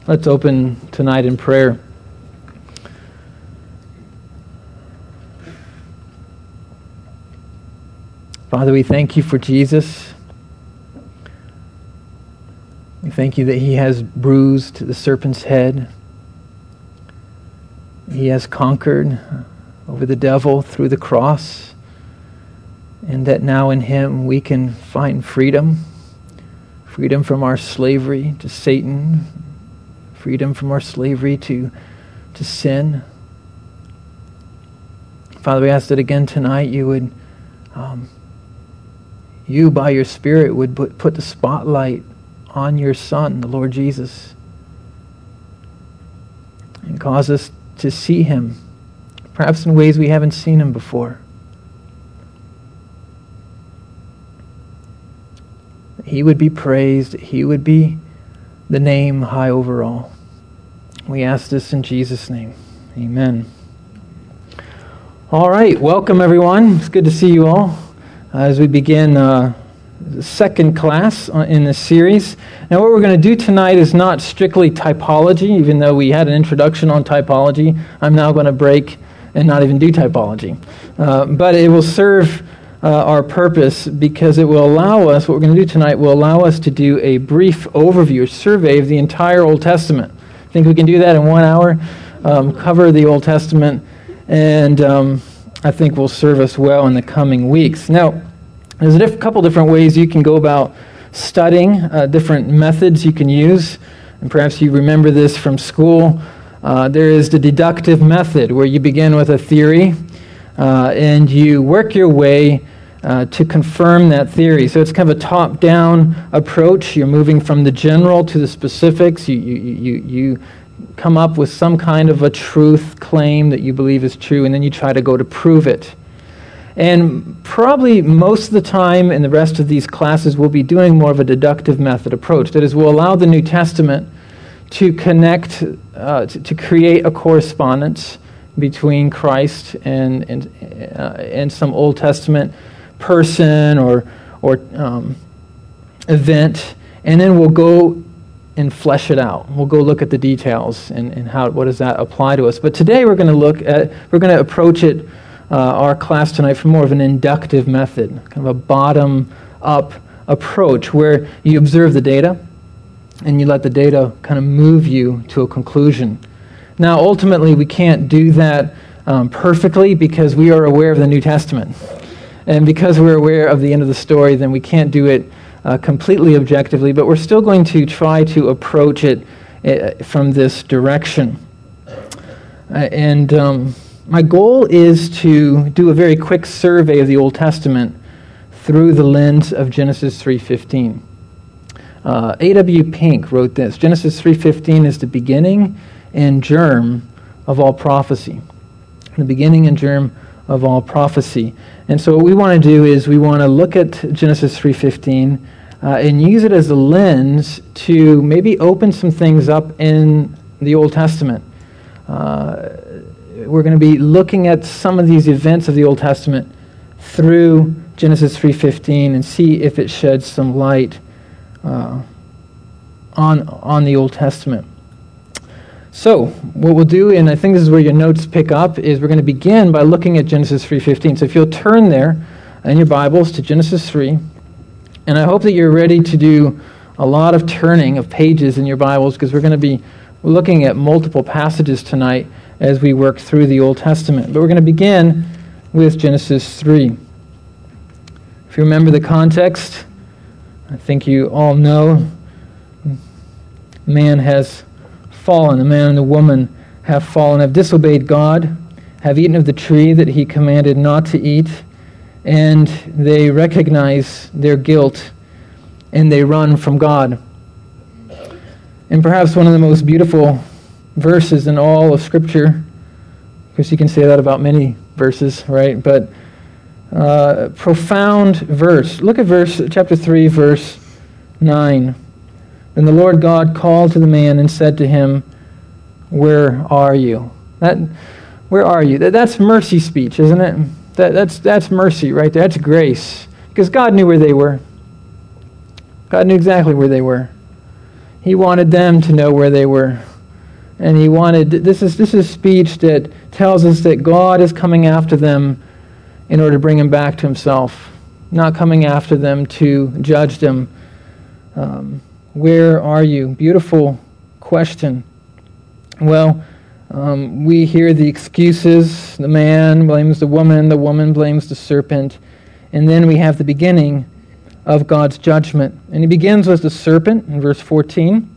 Let's open tonight in prayer. Father, we thank you for Jesus. We thank you that he has bruised the serpent's head. He has conquered over the devil through the cross, and that now in him we can find freedom from our slavery to Satan, freedom from our slavery to sin. Father, we ask that again tonight you would, you by your Spirit would put the spotlight on your Son, the Lord Jesus, and cause us to see him, perhaps in ways we haven't seen him before. He would be praised. He would be the name high over all. We ask this in Jesus' name. Amen. All right, welcome everyone. It's good to see you all as we begin the second class in this series. Now what we're going to do tonight is not strictly typology, even though we had an introduction on typology. I'm now going to break and not even do typology. But it will serve our purpose because it will allow us, what we're going to do tonight will allow us to do a brief overview, a survey of the entire Old Testament. I think we can do that in 1 hour, cover the Old Testament, and I think will serve us well in the coming weeks. Now, there's a couple different ways you can go about studying, different methods you can use, and perhaps you remember this from school. There is the deductive method, where you begin with a theory, and you work your way to confirm that theory. So it's kind of a top-down approach. You're moving from the general to the specifics. You come up with some kind of a truth claim that you believe is true, and then you try to go to prove it. And probably most of the time in the rest of these classes, we'll be doing more of a deductive method approach. That is, we'll allow the New Testament to connect, to create a correspondence between Christ and some Old Testament person or event, and then we'll go and flesh it out. We'll go look at the details and what does that apply to us. But today we're going to approach it, our class tonight, from more of an inductive method, kind of a bottom-up approach where you observe the data and you let the data kind of move you to a conclusion. Now, ultimately, we can't do that perfectly because we are aware of the New Testament. And because we're aware of the end of the story, then we can't do it completely objectively, but we're still going to try to approach it from this direction. My goal is to do a very quick survey of the Old Testament through the lens of Genesis 3:15. A.W. Pink wrote this: Genesis 3:15 is the beginning and germ of all prophecy. The beginning and germ of all prophecy. And so what we want to do is we want to look at Genesis 3:15 and use it as a lens to maybe open some things up in the Old Testament. We're going to be looking at some of these events of the Old Testament through Genesis 3:15 and see if it sheds some light on the Old Testament. So what we'll do, and I think this is where your notes pick up, is we're going to begin by looking at Genesis 3:15. So if you'll turn there in your Bibles to Genesis 3, and I hope that you're ready to do a lot of turning of pages in your Bibles, because we're going to be looking at multiple passages tonight as we work through the Old Testament. But we're going to begin with Genesis 3. If you remember the context, I think you all know man has fallen. The man and the woman have fallen, have disobeyed God, have eaten of the tree that he commanded not to eat, and they recognize their guilt, and they run from God. And perhaps one of the most beautiful verses in all of Scripture, because you can say that about many verses, right? But profound verse. Look at chapter 3, verse 9. Then the Lord God called to the man and said to him, "Where are you?" Where are you? That's mercy speech, isn't it? That's mercy right there. That's grace. Because God knew where they were. God knew exactly where they were. He wanted them to know where they were. And he wanted, this is speech that tells us that God is coming after them in order to bring them back to himself, not coming after them to judge them. Where are you? Beautiful question. Well, we hear the excuses. The man blames the woman blames the serpent. And then we have the beginning of God's judgment. And he begins with the serpent in verse 14.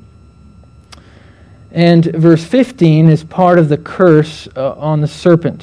And verse 15 is part of the curse on the serpent.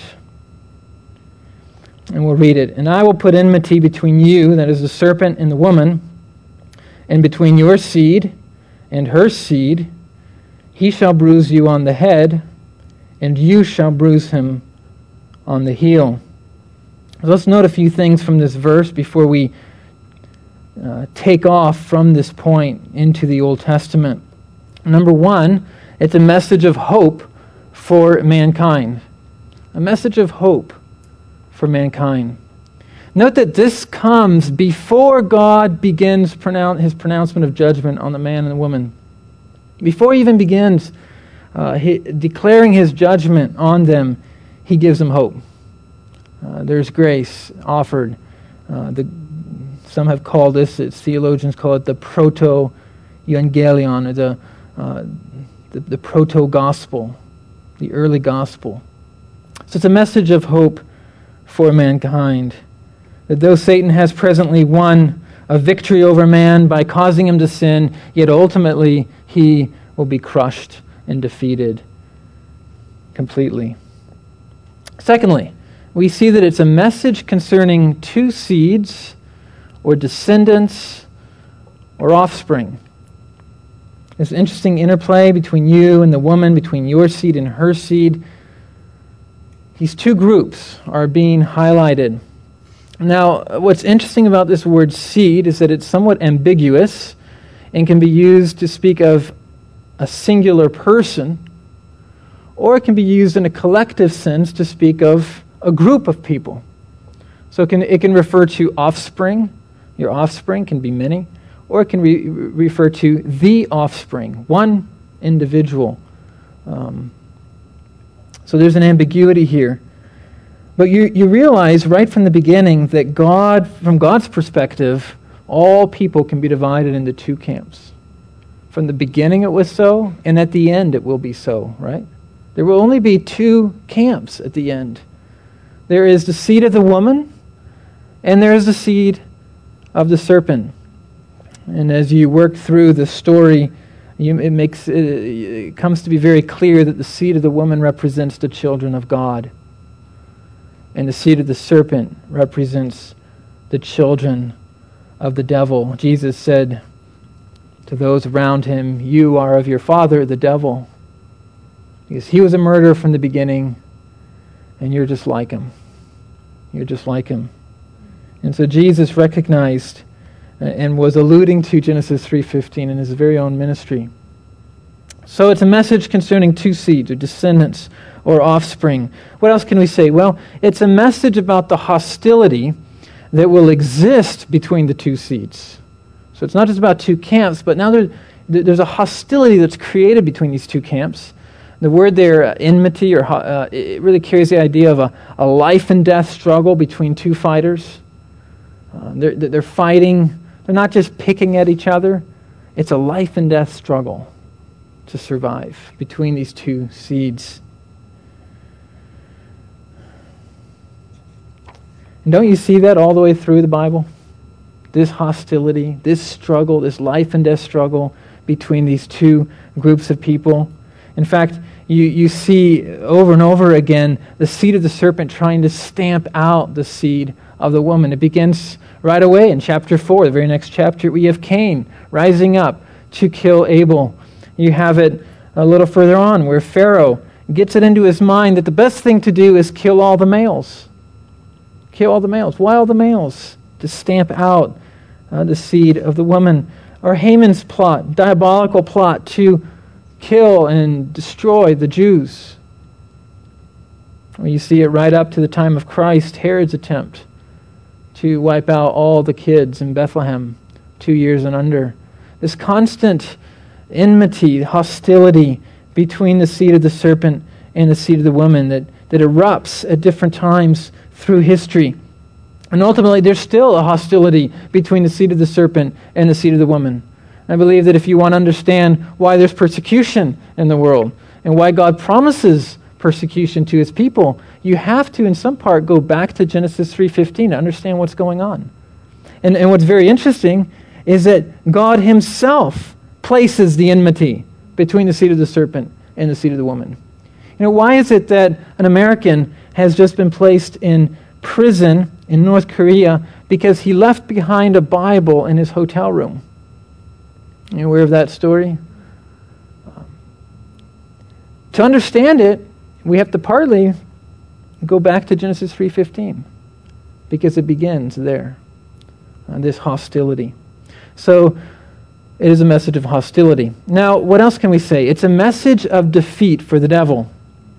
And we'll read it. And I will put enmity between you, that is the serpent and the woman, and between your seed and her seed. He shall bruise you on the head, and you shall bruise him on the heel. Let's note a few things from this verse before we take off from this point into the Old Testament. Number one, it's a message of hope for mankind. A message of hope for mankind. Note that this comes before God begins his pronouncement of judgment on the man and the woman. Before he even begins declaring his judgment on them, he gives them hope. There's grace offered. Some have called this, theologians call it the proto-evangelion, or the proto-gospel, the early gospel. So it's a message of hope for mankind. That though Satan has presently won a victory over man by causing him to sin, yet ultimately he will be crushed and defeated completely. Secondly, we see that it's a message concerning two seeds or descendants or offspring. There's an interesting interplay between you and the woman, between your seed and her seed. These two groups are being highlighted. Now, what's interesting about this word seed is that it's somewhat ambiguous and can be used to speak of a singular person, or it can be used in a collective sense to speak of a group of people. So it can refer to offspring. Your offspring can be many. Or it can refer to the offspring, one individual. So there's an ambiguity here. But you realize right from the beginning that from God's perspective, all people can be divided into two camps. From the beginning it was so, and at the end it will be so, right? There will only be two camps at the end. There is the seed of the woman, and there is the seed of the serpent. And as you work through the story, it comes to be very clear that the seed of the woman represents the children of God. And the seed of the serpent represents the children of the devil. Jesus said to those around him, "You are of your father, the devil, because he was a murderer from the beginning, and you're just like him. You're just like him." And so Jesus recognized and was alluding to Genesis 3:15 in his very own ministry. So it's a message concerning two seeds, or descendants, or offspring. What else can we say? Well, it's a message about the hostility that will exist between the two seeds. So it's not just about two camps, but now there's a hostility that's created between these two camps. The word there, enmity, it really carries the idea of a life and death struggle between two fighters. They're fighting. They're not just picking at each other. It's a life and death struggle to survive between these two seeds. And don't you see that all the way through the Bible? This hostility, this struggle, this life and death struggle between these two groups of people. In fact, you see over and over again the seed of the serpent trying to stamp out the seed of the woman. It begins right away in chapter 4, the very next chapter. We have Cain rising up to kill Abel. You have it a little further on where Pharaoh gets it into his mind that the best thing to do is kill all the males. Kill all the males. Why all the males? To stamp out the seed of the woman. Or Haman's plot, diabolical plot to kill and destroy the Jews. Well, you see it right up to the time of Christ, Herod's attempt to wipe out all the kids in Bethlehem, 2 years and under. This constant enmity, hostility between the seed of the serpent and the seed of the woman that erupts at different times through history. And ultimately, there's still a hostility between the seed of the serpent and the seed of the woman. I believe that if you want to understand why there's persecution in the world and why God promises persecution to his people, you have to, in some part, go back to Genesis 3:15 to understand what's going on. And what's very interesting is that God himself places the enmity between the seed of the serpent and the seed of the woman. Why is it that an American has just been placed in prison in North Korea because he left behind a Bible in his hotel room? You aware of that story? To understand it, we have to partly go back to Genesis 3:15 because it begins there, this hostility. So it is a message of hostility. Now, what else can we say? It's a message of defeat for the devil.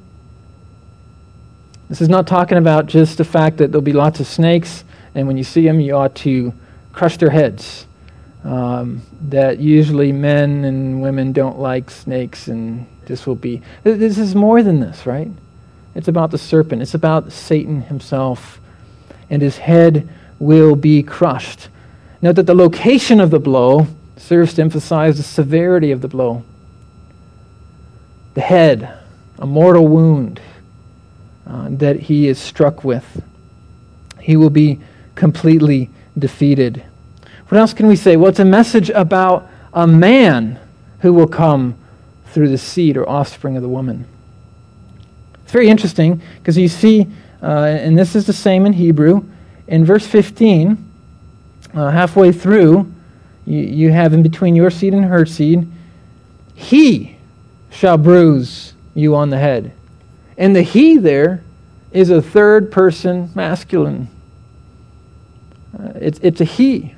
This is not talking about just the fact that there'll be lots of snakes, and when you see them, you ought to crush their heads. That usually men and women don't like snakes, and this is more than this, right? It's about the serpent. It's about Satan himself, and his head will be crushed. Note that the location of the blow serves to emphasize the severity of the blow. The head, a mortal wound that he is struck with. He will be completely defeated. What else can we say? Well, it's a message about a man who will come through the seed or offspring of the woman. It's very interesting because you see, and this is the same in Hebrew, in verse 15, halfway through, you have in between your seed and her seed, he shall bruise you on the head. And the he there is a third person masculine. It's a he.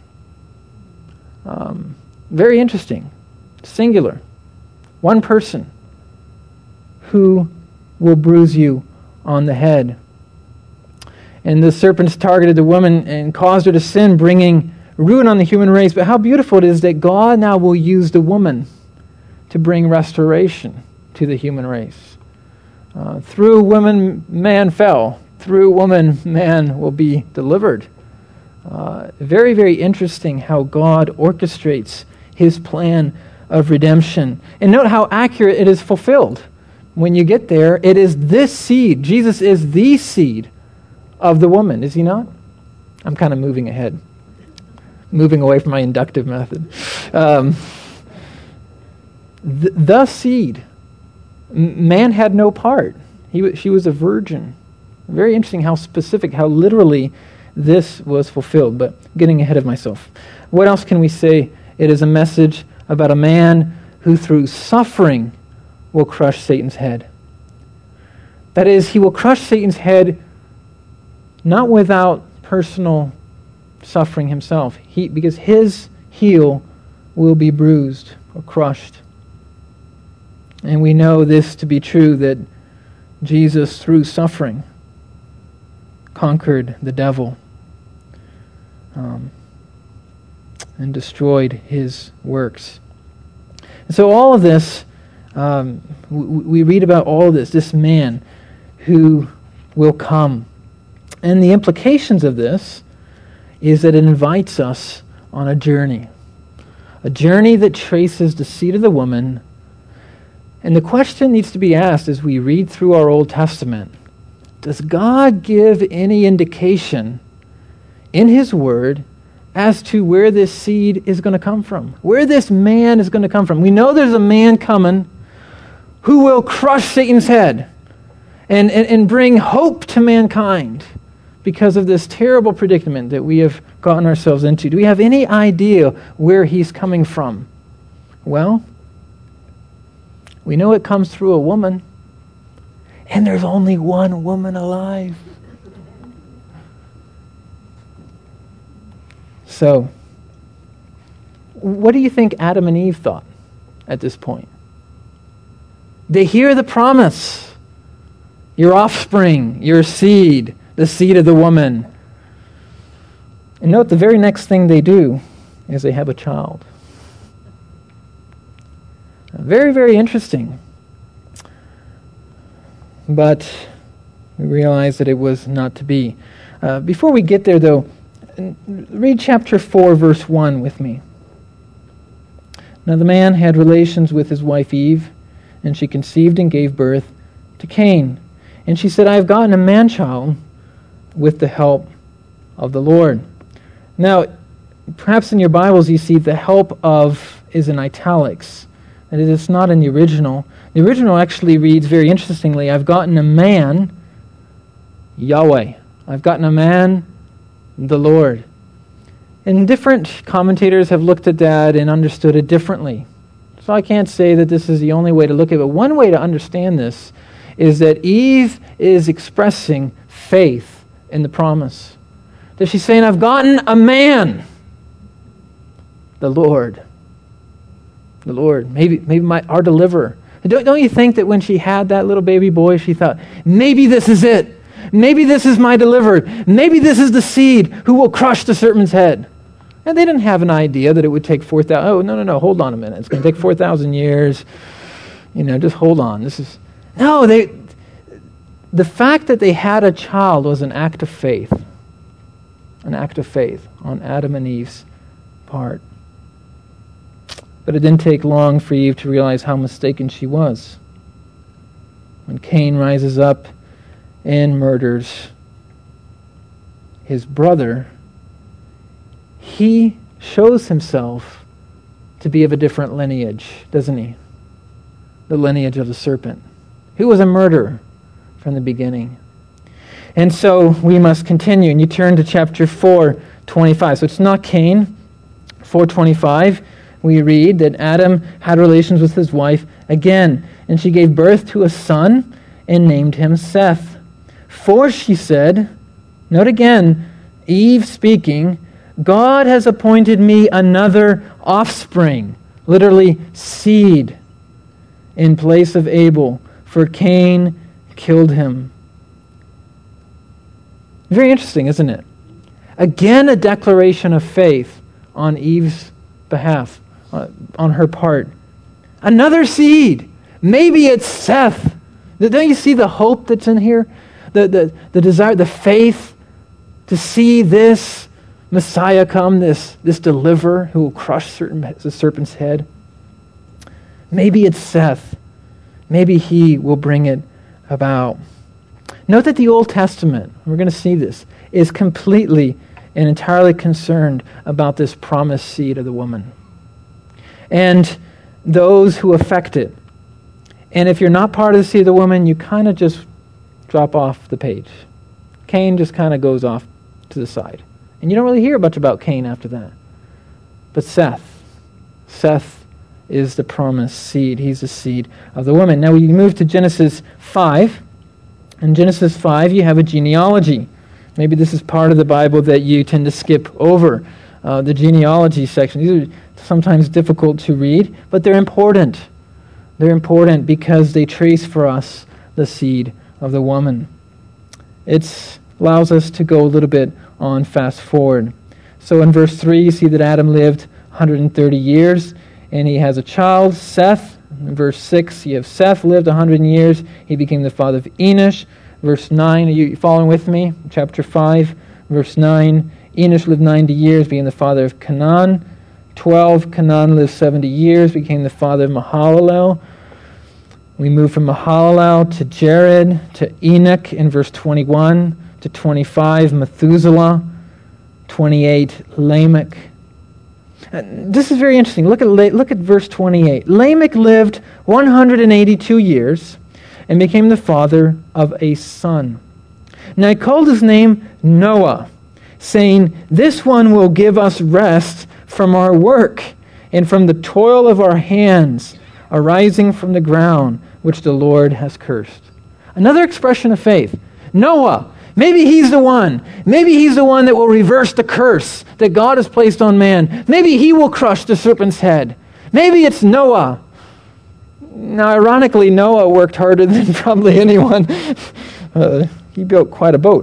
Very interesting. Singular. One person who will bruise you on the head. And the serpents targeted the woman and caused her to sin, bringing ruin on the human race. But how beautiful it is that God now will use the woman to bring restoration to the human race. Through woman, man fell. Through woman, man will be delivered. Very, very interesting how God orchestrates his plan of redemption. And note how accurate it is fulfilled. When you get there, it is this seed. Jesus is the seed of the woman, is he not? I'm kind of moving ahead. Moving away from my inductive method. The seed. Man had no part. She was a virgin. Very interesting how specific, how literally this was fulfilled. But getting ahead of myself. What else can we say? It is a message about a man who through suffering will crush Satan's head. That is, he will crush Satan's head not without personal suffering himself, because his heel will be bruised or crushed. And we know this to be true, that Jesus, through suffering, conquered the devil and destroyed his works. And so all of this, we read about all of this man who will come. And the implications of this is that it invites us on a journey that traces the seed of the woman. And the question needs to be asked as we read through our Old Testament, does God give any indication in his word as to where this seed is going to come from? Where this man is going to come from? We know there's a man coming who will crush Satan's head and bring hope to mankind because of this terrible predicament that we have gotten ourselves into. Do we have any idea where he's coming from? Well, we know it comes through a woman, and there's only one woman alive. So, what do you think Adam and Eve thought at this point? They hear the promise. Your offspring, your seed, the seed of the woman. And note the very next thing they do is they have a child. Very, very interesting. But we realize that it was not to be. Before we get there, though, read chapter 4, verse 1 with me. Now the man had relations with his wife Eve, and she conceived and gave birth to Cain. And she said, I have gotten a man-child with the help of the Lord. Now, perhaps in your Bibles you see the help of is in italics. That is, it's not in the original. The original actually reads very interestingly, I've gotten a man, Yahweh. I've gotten a man, the Lord. And different commentators have looked at that and understood it differently. So I can't say that this is the only way to look at it, but one way to understand this is that Eve is expressing faith in the promise. That she's saying, I've gotten a man, the Lord. The Lord, maybe our deliverer. Don't you think that when she had that little baby boy, she thought, maybe this is it. Maybe this is my deliverer. Maybe this is the seed who will crush the serpent's head. And they didn't have an idea that it would take 4,000. Oh, no, hold on a minute. It's going to take 4,000 years. Just hold on. The fact that they had a child was an act of faith. An act of faith on Adam and Eve's part. But it didn't take long for Eve to realize how mistaken she was. When Cain rises up and murders his brother, he shows himself to be of a different lineage, doesn't he? The lineage of the serpent, who was a murderer from the beginning. And so we must continue. And you turn to chapter 4:25. So it's not Cain. 4:25. We read that Adam had relations with his wife again, and she gave birth to a son and named him Seth. For she said, note again, Eve speaking, God has appointed me another offspring, literally seed, in place of Abel, for Cain killed him. Very interesting, isn't it? Again, a declaration of faith on Eve's behalf. On her part. Another seed. Maybe it's Seth. Don't you see the hope that's in here? The desire, the faith to see this Messiah come, this deliverer who will crush the serpent's head. Maybe it's Seth. Maybe he will bring it about. Note that the Old Testament, we're going to see this, is completely and entirely concerned about this promised seed of the woman. And those who affect it. And if you're not part of the seed of the woman, you kind of just drop off the page. Cain just kind of goes off to the side. And you don't really hear much about Cain after that. But Seth is the promised seed. He's the seed of the woman. Now we move to Genesis 5. In Genesis 5, you have a genealogy. Maybe this is part of the Bible that you tend to skip over. The genealogy section. These are sometimes difficult to read, but they're important. They're important because they trace for us the seed of the woman. It allows us to go a little bit on fast forward. So in verse 3, you see that Adam lived 130 years, and he has a child, Seth. In verse 6, you have Seth lived 100 years. He became the father of Enosh. Verse 9, are you following with me? Chapter 5, verse 9. Enosh lived 90 years, became the father of Canaan. 12, Canaan lived 70 years, became the father of Mahalalel. We move from Mahalalel to Jared, to Enoch in verse 21, to 25, Methuselah, 28, Lamech. This is very interesting. Look at verse 28. Lamech lived 182 years and became the father of a son. Now he called his name Noah, saying, this one will give us rest from our work and from the toil of our hands arising from the ground which the Lord has cursed. Another expression of faith. Noah, maybe he's the one. Maybe he's the one that will reverse the curse that God has placed on man. Maybe he will crush the serpent's head. Maybe it's Noah. Now, ironically, Noah worked harder than probably anyone. He built quite a boat.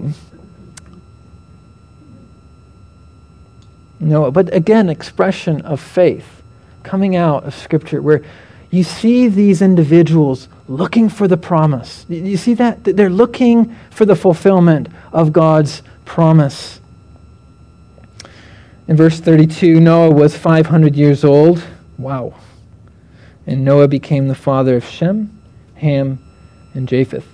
Noah, but again, expression of faith coming out of Scripture where you see these individuals looking for the promise. You see that? They're looking for the fulfillment of God's promise. In verse 32, Noah was 500 years old. Wow. And Noah became the father of Shem, Ham, and Japheth.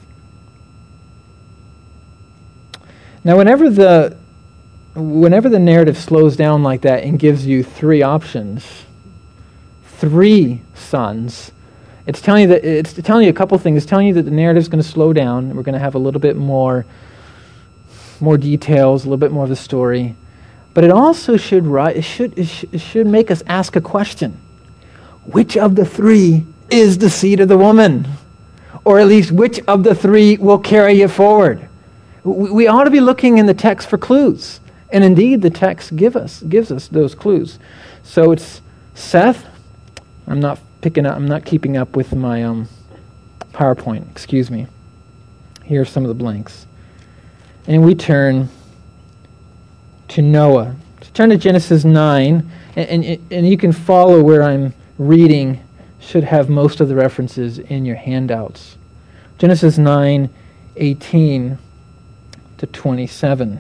Now, whenever the narrative slows down like that and gives you three options, three sons, it's telling you a couple things. It's telling you that the narrative is going to slow down. We're going to have a little bit more details, a little bit more of the story. But it also should make us ask a question. Which of the three is the seed of the woman? Or at least which of the three will carry it forward? We ought to be looking in the text for clues. And indeed, the text gives us those clues. So it's Seth. I'm not keeping up with my PowerPoint. Excuse me. Here are some of the blanks. And we turn to Noah. So turn to Genesis 9, and you can follow where I'm reading. Should have most of the references in your handouts. Genesis 9:18 to 27.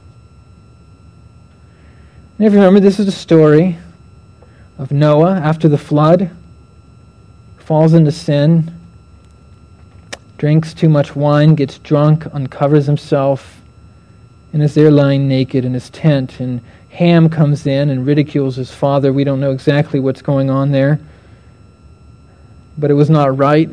And if you remember, this is the story of Noah after the flood. Falls into sin, drinks too much wine, gets drunk, uncovers himself, and is there lying naked in his tent. And Ham comes in and ridicules his father. We don't know exactly what's going on there, but it was not right.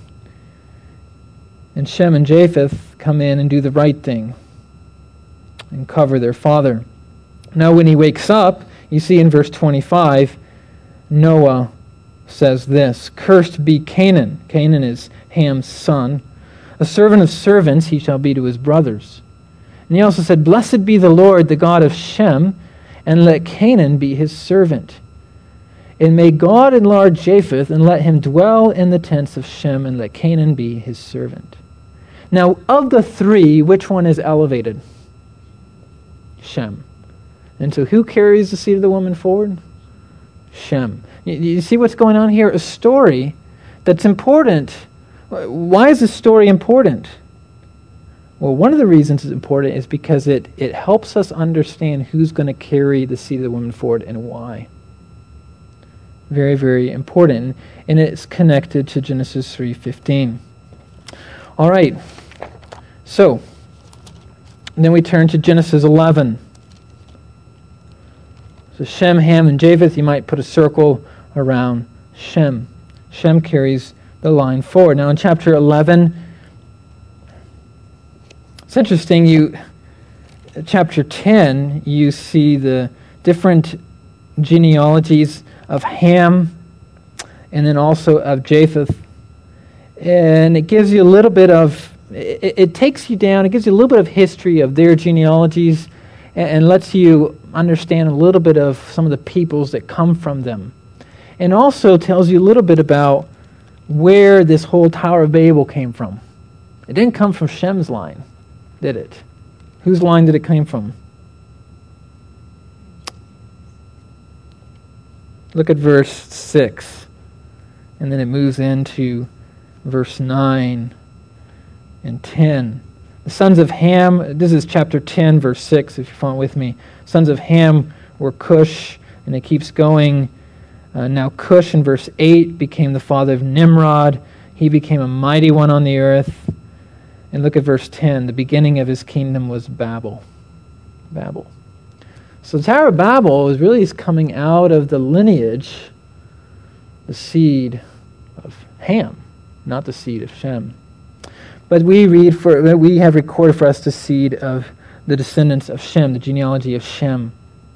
And Shem and Japheth come in and do the right thing and cover their father. Now when he wakes up, you see in verse 25, Noah says this, "Cursed be Canaan." Canaan is Ham's son. "A servant of servants he shall be to his brothers." And he also said, "Blessed be the Lord, the God of Shem, and let Canaan be his servant. And may God enlarge Japheth, and let him dwell in the tents of Shem, and let Canaan be his servant." Now, of the three, which one is elevated? Shem. And so who carries the seed of the woman forward? Shem. You see what's going on here? A story that's important. Why is this story important? Well, one of the reasons it's important is because it helps us understand who's going to carry the seed of the woman forward and why. Very, very important. And it's connected to Genesis 3:15. All right. So, then we turn to Genesis 11. So Shem, Ham, and Japheth, you might put a circle around Shem. Shem carries the line forward. Now in chapter 11, it's interesting, chapter 10, you see the different genealogies of Ham and then also of Japheth. And it gives you a little bit of, it takes you down, it gives you a little bit of history of their genealogies and lets you understand a little bit of some of the peoples that come from them. And also tells you a little bit about where this whole Tower of Babel came from. It didn't come from Shem's line, did it? Whose line did it come from? Look at verse 6. And then it moves into verse 9 and 10. The sons of Ham, this is chapter 10, verse 6, if you're following with me. Sons of Ham were Cush, and it keeps going. Now Cush, in verse 8, became the father of Nimrod. He became a mighty one on the earth. And look at verse 10. The beginning of his kingdom was Babel. Babel. So the Tower of Babel is really coming out of the lineage, the seed of Ham, not the seed of Shem. But we have recorded for us the seed of the descendants of Shem, the genealogy of Shem.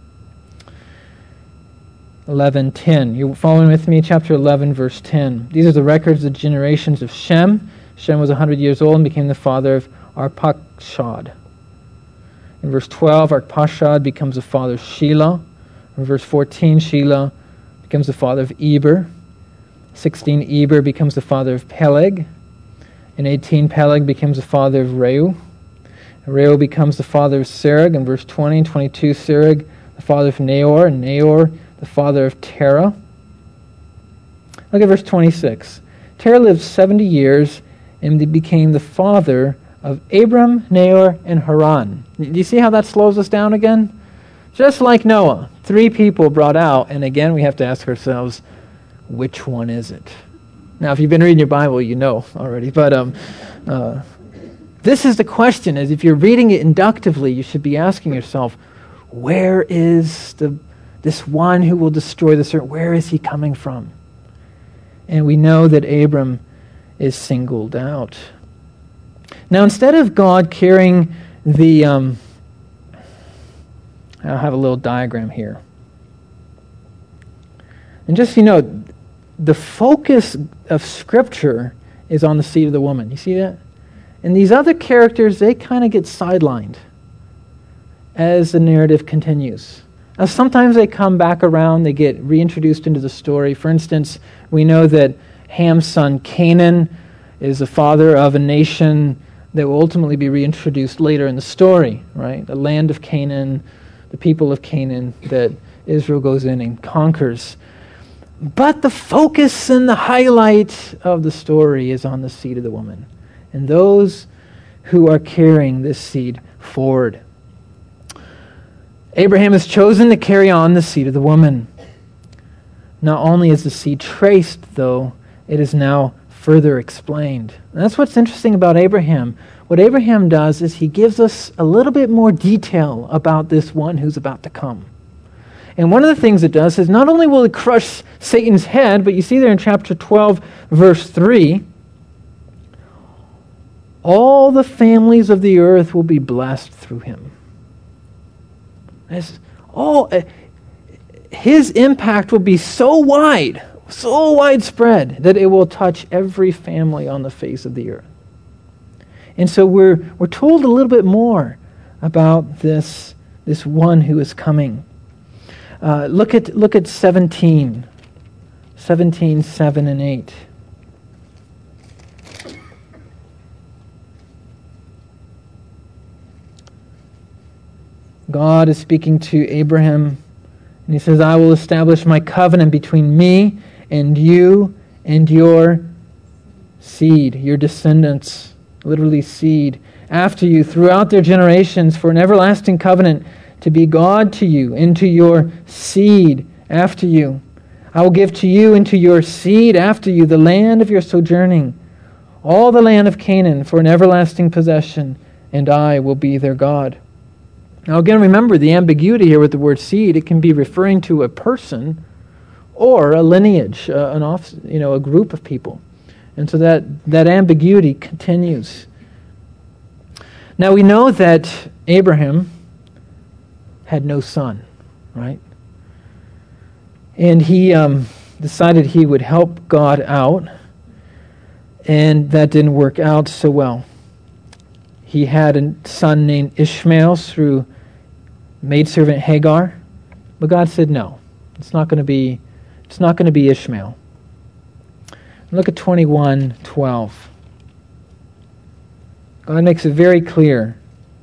11:10. You following with me? Chapter 11, verse 10. These are the records of the generations of Shem. Shem was 100 years old and became the father of Arpachshad. In verse 12, Arpachshad becomes the father of Shelah. In verse 14, Shelah becomes the father of Eber. 16, Eber becomes the father of Peleg. In 18, Peleg becomes the father of Reu. Reu becomes the father of Serug. In verse 20 and 22, Serug, the father of Nahor, and Nahor, the father of Terah. Look at verse 26. Terah lived 70 years and became the father of Abram, Nahor, and Haran. Do you see how that slows us down again? Just like Noah, 3 people brought out, and again we have to ask ourselves, which one is it? Now, if you've been reading your Bible, you know already, but this is the question, is if you're reading it inductively, you should be asking yourself, where is this one who will destroy the serpent? Where is he coming from? And we know that Abram is singled out. Now, instead of God carrying the... I'll have a little diagram here. And just so you know, the focus of Scripture is on the seed of the woman. You see that? And these other characters, they kind of get sidelined as the narrative continues. Now, sometimes they come back around, they get reintroduced into the story. For instance, we know that Ham's son Canaan is the father of a nation that will ultimately be reintroduced later in the story, right? The land of Canaan, the people of Canaan that Israel goes in and conquers. But the focus and the highlight of the story is on the seed of the woman and those who are carrying this seed forward. Abraham is chosen to carry on the seed of the woman. Not only is the seed traced, though, it is now further explained. And that's what's interesting about Abraham. What Abraham does is he gives us a little bit more detail about this one who's about to come. And one of the things it does is not only will it crush Satan's head, but you see there in chapter 12, verse 3, all the families of the earth will be blessed through him. His impact will be so wide, so widespread, that it will touch every family on the face of the earth. And so we're told a little bit more about this one who is coming. Look at 17, 7 and 8. God is speaking to Abraham, and he says, I will establish my covenant between me and you and your seed, your descendants, literally seed, after you throughout their generations for an everlasting covenant to be God to you and to your seed after you. I will give to you and to your seed after you the land of your sojourning, all the land of Canaan for an everlasting possession, and I will be their God. Now again, remember the ambiguity here with the word seed. It can be referring to a person or a lineage, a group of people. And so that ambiguity continues. Now we know that Abraham had no son, right? And he decided he would help God out, and that didn't work out so well. He had a son named Ishmael through maidservant Hagar, but God said no. It's not going to be Ishmael. Look at 21:12. God makes it very clear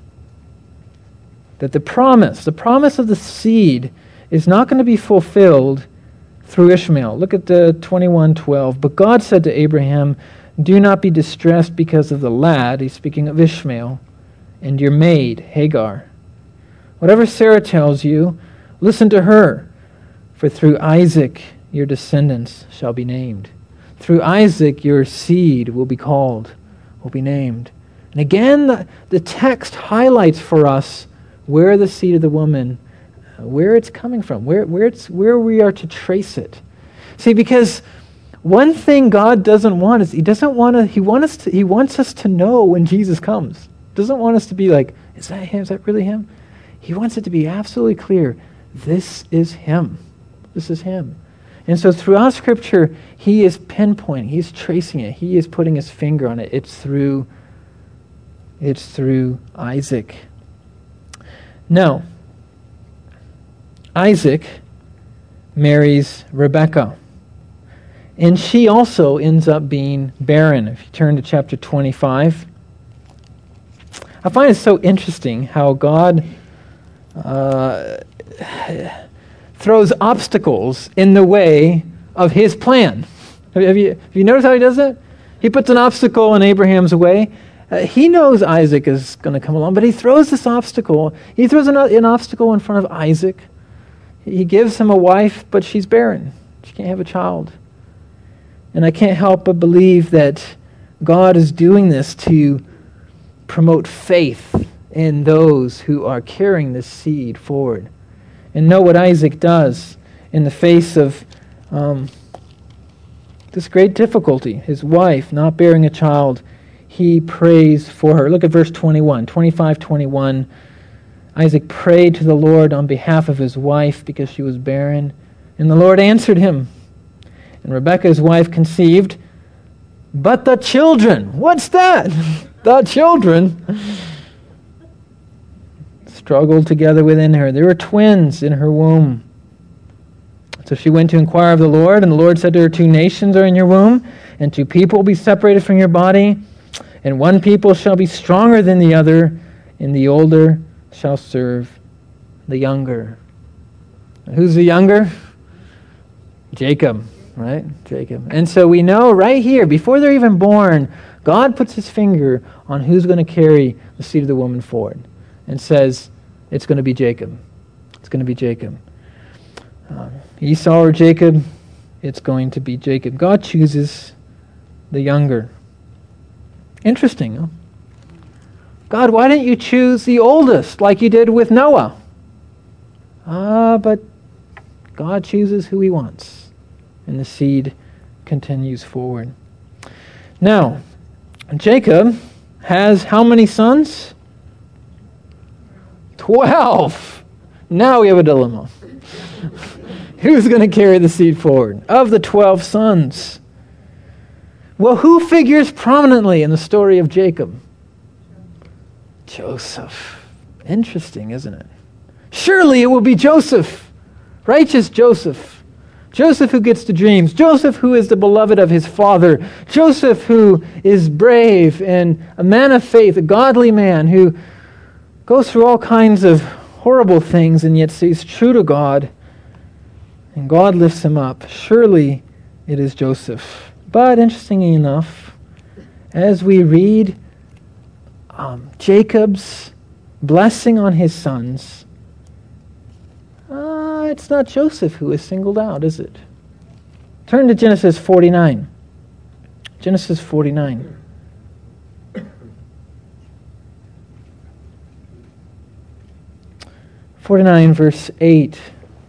that the promise of the seed is not going to be fulfilled through Ishmael. Look at the 21:12. But God said to Abraham, do not be distressed because of the lad, he's speaking of Ishmael, and your maid, Hagar. Whatever Sarah tells you, listen to her, for through Isaac your descendants shall be named. Through Isaac your seed will be called, will be named. And again, the text highlights for us where the seed of the woman, where it's coming from, where we are to trace it. See, because one thing God doesn't want is He wants us to know when Jesus comes. Doesn't want us to be like, is that him? Is that really him? He wants it to be absolutely clear. This is him. This is him. And so throughout Scripture, he is pinpointing, he's tracing it, he is putting his finger on it. It's through Isaac. Now, Isaac marries Rebekah. And she also ends up being barren. If you turn to chapter 25, I find it so interesting how God throws obstacles in the way of his plan. Have you noticed how he does that? He puts an obstacle in Abraham's way. He knows Isaac is going to come along, but he throws this obstacle. He throws an obstacle in front of Isaac. He gives him a wife, but she's barren. She can't have a child. And I can't help but believe that God is doing this to promote faith in those who are carrying this seed forward. And know what Isaac does in the face of this great difficulty, his wife not bearing a child. He prays for her. Look at verse 25:21. Isaac prayed to the Lord on behalf of his wife because she was barren, and the Lord answered him. And Rebekah, his wife, conceived, but the children, what's that? The children struggled together within her. There were twins in her womb. So she went to inquire of the Lord, and the Lord said to her, 2 nations are in your womb, and 2 people will be separated from your body, and one people shall be stronger than the other, and the older shall serve the younger. Who's the younger? Jacob, right? Jacob. And so we know right here, before they're even born, God puts his finger on who's going to carry the seed of the woman forward and says, it's going to be Jacob. It's going to be Jacob. Esau or Jacob, it's going to be Jacob. God chooses the younger. Interesting, huh? God, why didn't you choose the oldest like you did with Noah? But God chooses who he wants, and the seed continues forward. Now, Jacob has how many sons? 12. Now we have a dilemma. Who's going to carry the seed forward? Of the 12 sons. Well, who figures prominently in the story of Jacob? Joseph. Interesting, isn't it? Surely it will be Joseph. Righteous Joseph. Joseph who gets the dreams. Joseph who is the beloved of his father. Joseph who is brave and a man of faith, a godly man who goes through all kinds of horrible things and yet stays true to God. And God lifts him up. Surely it is Joseph. But interestingly enough, as we read Jacob's blessing on his sons, it's not Joseph who is singled out, is it? Turn to Genesis 49. Genesis 49. Verse 8.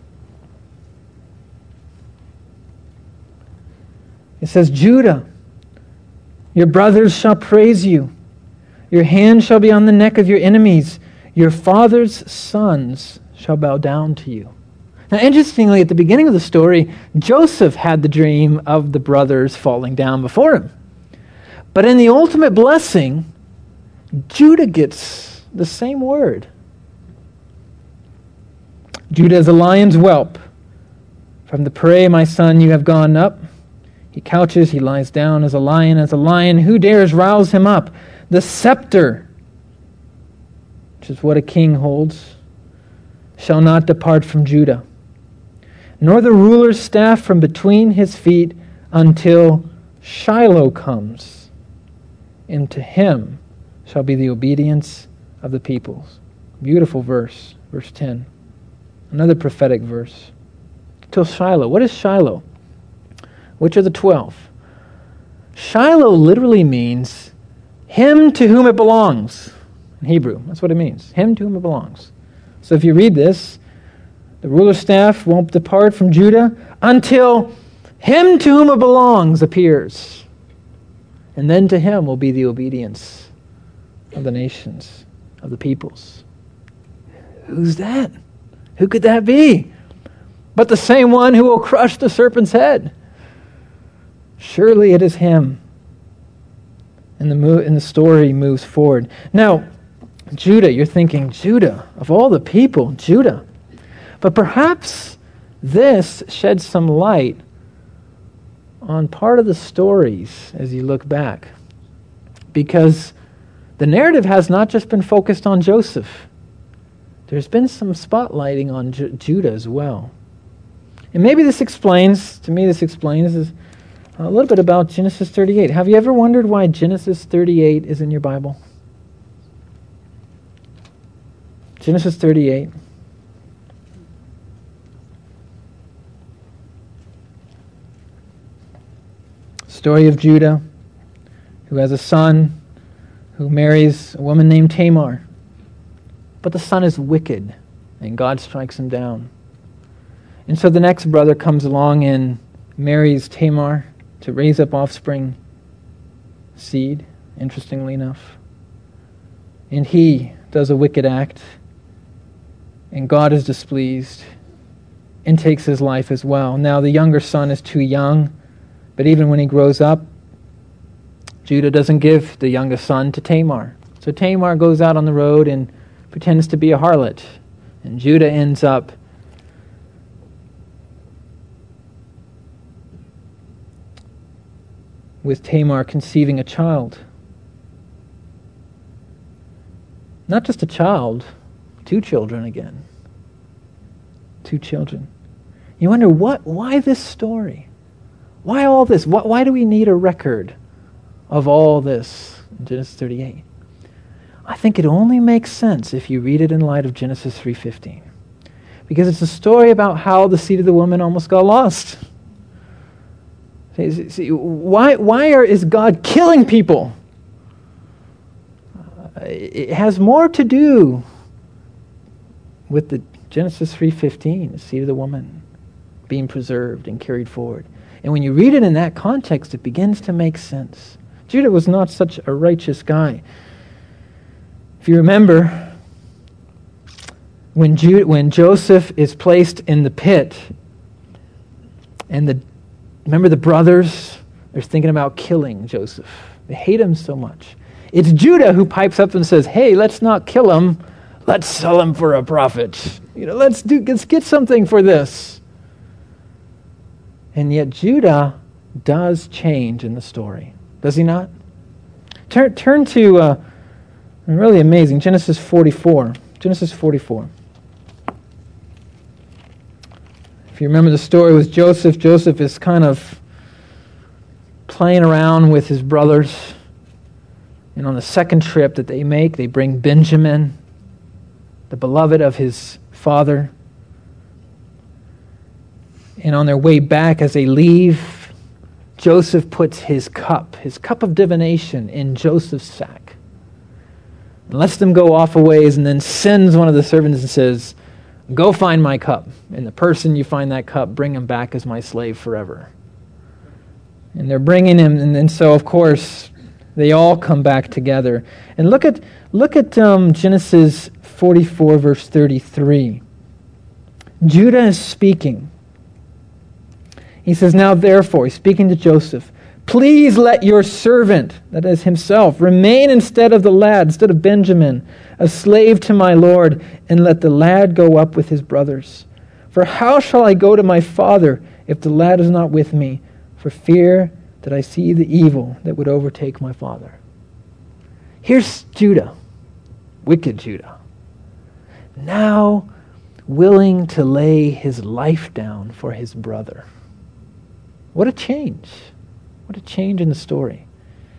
It says, Judah, your brothers shall praise you. Your hand shall be on the neck of your enemies. Your father's sons shall bow down to you. Now, interestingly, at the beginning of the story, Joseph had the dream of the brothers falling down before him. But in the ultimate blessing, Judah gets the same word. Judah is a lion's whelp. From the prey, my son, you have gone up. He couches, he lies down as a lion. Who dares rouse him up? The scepter, which is what a king holds, shall not depart from Judah, nor the ruler's staff from between his feet until Shiloh comes. And to him shall be the obedience of the peoples. Beautiful verse, verse 10. Another prophetic verse. Till Shiloh. What is Shiloh? Which are the 12? Shiloh literally means him to whom it belongs. In Hebrew, that's what it means. Him to whom it belongs. So if you read this, the ruler's staff won't depart from Judah until him to whom it belongs appears. And then to him will be the obedience of the nations, of the peoples. Who's that? Who could that be? But the same one who will crush the serpent's head. Surely it is him. And the story moves forward. Now, Judah, you're thinking, Judah, of all the people, Judah. But perhaps this sheds some light on part of the stories as you look back. Because the narrative has not just been focused on Joseph. There's been some spotlighting on Judah as well. And maybe this explains, a little bit about Genesis 38. Have you ever wondered why Genesis 38 is in your Bible? Genesis 38. Story of Judah, who has a son who marries a woman named Tamar. But the son is wicked, and God strikes him down. And so the next brother comes along and marries Tamar to raise up offspring, seed, interestingly enough. And he does a wicked act, and God is displeased and takes his life as well. Now the younger son is too young, but even when he grows up, Judah doesn't give the youngest son to Tamar. So Tamar goes out on the road and pretends to be a harlot. And Judah ends up with Tamar conceiving a child. Not just a child, 2 children again. 2 children. You wonder, why this story? Why all this? Why do we need a record of all this in Genesis 38? I think it only makes sense if you read it in light of Genesis 3:15. Because it's a story about how the seed of the woman almost got lost. See, is God killing people? It has more to do with the Genesis 3:15, the seed of the woman being preserved and carried forward. And when you read it in that context, it begins to make sense. Judah was not such a righteous guy. If you remember, when Joseph is placed in the pit, and remember the brothers, they're thinking about killing Joseph. They hate him so much. It's Judah who pipes up and says, hey, let's not kill him. Let's sell him for a profit. Let's get something for this. And yet Judah does change in the story. Does he not? Turn to really amazing, Genesis 44. Genesis 44. If you remember the story with Joseph, Joseph is kind of playing around with his brothers. And on the second trip that they make, they bring Benjamin, the beloved of his father. And on their way back, as they leave, Joseph puts his cup of divination, in Joseph's sack. And lets them go off a ways, and then sends one of the servants and says, go find my cup. And the person you find that cup, bring him back as my slave forever. And they're bringing him, and so, of course, they all come back together. And look at Genesis 44, verse 33. Judah is speaking. He says, now therefore, he's speaking to Joseph, please let your servant, that is himself, remain instead of the lad, instead of Benjamin, a slave to my Lord, and let the lad go up with his brothers. For how shall I go to my father if the lad is not with me, for fear that I see the evil that would overtake my father? Here's Judah, wicked Judah, now willing to lay his life down for his brother. What a change. What a change in the story.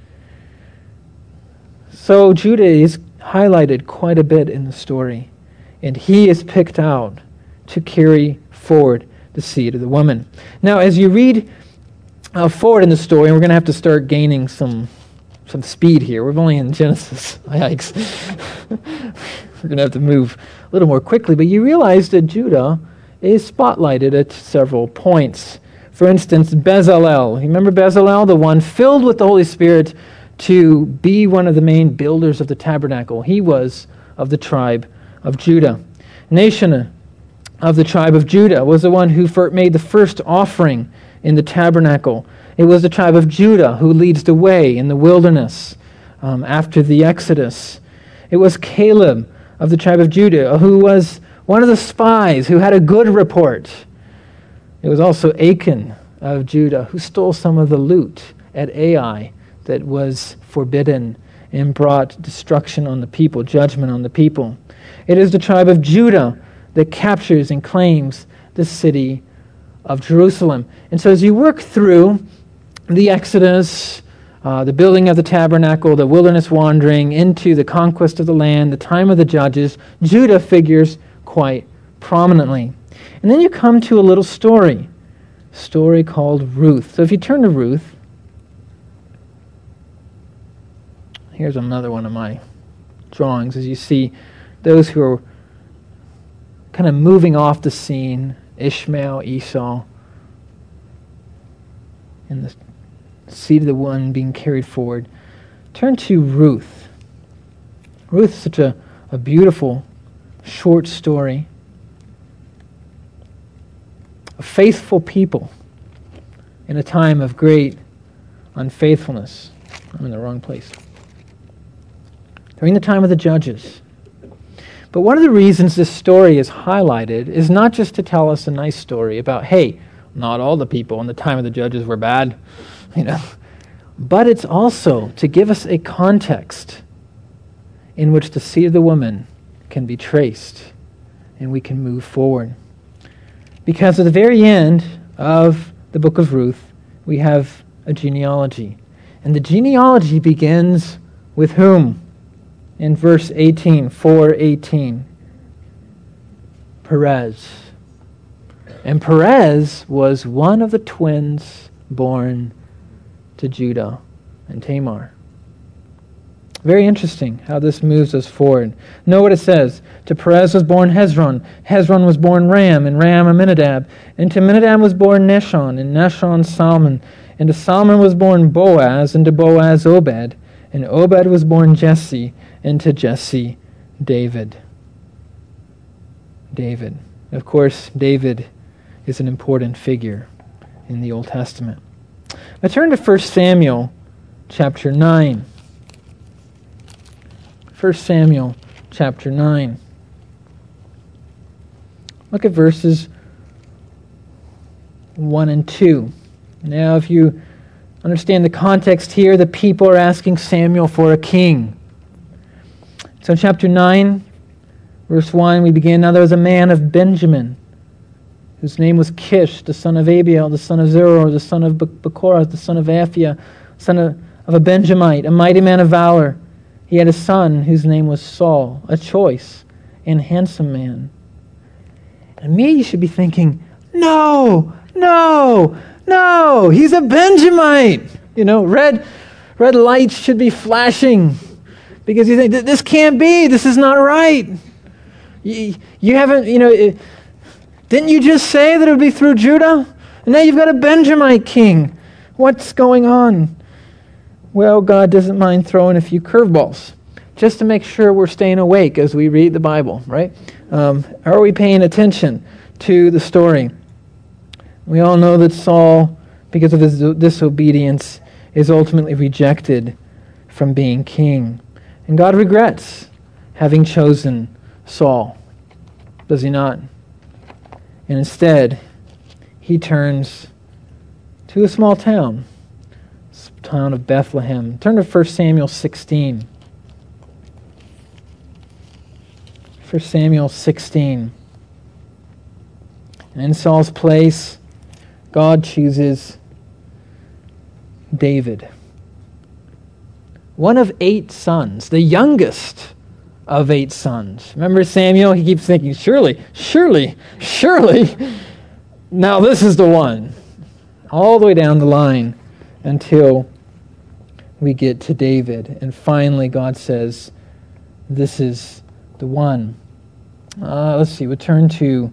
So Judah is highlighted quite a bit in the story, and he is picked out to carry forward the seed of the woman. Now, as you read forward in the story, and we're going to have to start gaining some speed here. We're only in Genesis. Yikes. We're going to have to move a little more quickly, but you realize that Judah is spotlighted at several points. For instance, Bezalel. You remember Bezalel, the one filled with the Holy Spirit to be one of the main builders of the tabernacle? He was of the tribe of Judah. Nashon of the tribe of Judah was the one who made the first offering in the tabernacle. It was the tribe of Judah who leads the way in the wilderness after the Exodus. It was Caleb of the tribe of Judah who was one of the spies who had a good report. It was also Achan of Judah who stole some of the loot at Ai that was forbidden and brought destruction on the people, judgment on the people. It is the tribe of Judah that captures and claims the city of Jerusalem. And so as you work through the Exodus, the building of the tabernacle, the wilderness wandering, into the conquest of the land, the time of the judges, Judah figures quite prominently. And then you come to a little story called Ruth. So if you turn to Ruth, here's another one of my drawings, as you see those who are kind of moving off the scene, Ishmael, Esau, and the seed of the one being carried forward. Turn to Ruth. Ruth is such a beautiful, short story. A faithful people in a time of great unfaithfulness. I'm in the wrong place. During the time of the judges. But one of the reasons this story is highlighted is not just to tell us a nice story about, hey, not all the people in the time of the judges were bad, but it's also to give us a context in which the seed of the woman can be traced and we can move forward. Because at the very end of the book of Ruth, we have a genealogy. And the genealogy begins with whom? In verse 18, 4:18. Perez. And Perez was one of the twins born to Judah and Tamar. Very interesting how this moves us forward. Know what it says. To Perez was born Hezron. Hezron was born Ram, and Ram Amminadab. And to Amminadab was born Nahshon, and Nahshon Salmon. And to Salmon was born Boaz, and to Boaz Obed. And Obed was born Jesse, and to Jesse David. David. Of course, David is an important figure in the Old Testament. Now turn to 1 Samuel chapter 9. 1 Samuel chapter 9. Look at verses 1 and 2. Now, if you understand the context here, the people are asking Samuel for a king. So in chapter 9, verse 1, we begin, Now there was a man of Benjamin, whose name was Kish, the son of Abiel, the son of Zeror, the son of Bechorath, the son of Aphiah, son of a Benjamite, a mighty man of valor. He had a son whose name was Saul, a choice and handsome man. And me, you should be thinking, no, he's a Benjamite. Red lights should be flashing because you think, this can't be, this is not right. You haven't, didn't you just say that it would be through Judah? And now you've got a Benjamite king. What's going on? Well, God doesn't mind throwing a few curveballs just to make sure we're staying awake as we read the Bible, right? Are we paying attention to the story? We all know that Saul, because of his disobedience, is ultimately rejected from being king. And God regrets having chosen Saul, does he not? And instead, he turns to a small town of Bethlehem. Turn to 1 Samuel 16. 1 Samuel 16. And in Saul's place, God chooses David. One of 8 sons, the youngest of 8 sons. Remember Samuel? He keeps thinking, surely, now this is the one. All the way down the line until we get to David. And finally God says, this is the one. Let's see, we'll turn to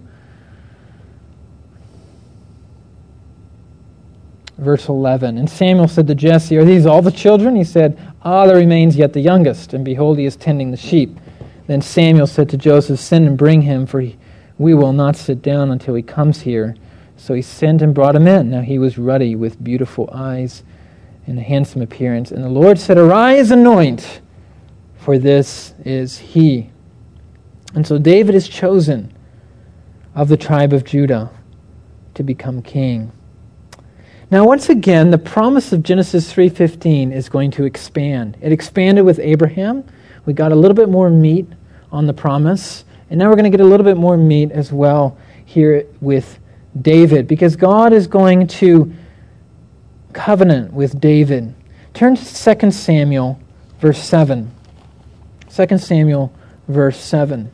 verse 11. And Samuel said to Jesse, Are these all the children? He said, there remains yet the youngest, and behold, he is tending the sheep. Then Samuel said to Joseph, Send and bring him, for we will not sit down until he comes here. So he sent and brought him in. Now he was ruddy with beautiful eyes and a handsome appearance. And the Lord said, Arise, anoint, for this is he. And so David is chosen of the tribe of Judah to become king. Now once again, the promise of Genesis 3:15 is going to expand. It expanded with Abraham. We got a little bit more meat on the promise. And now we're going to get a little bit more meat as well here with David, because God is going to covenant with David. Turn to 2 Samuel, verse 7. 2 Samuel, verse 7.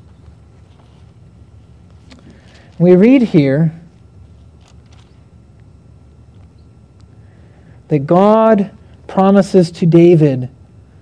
We read here that God promises to David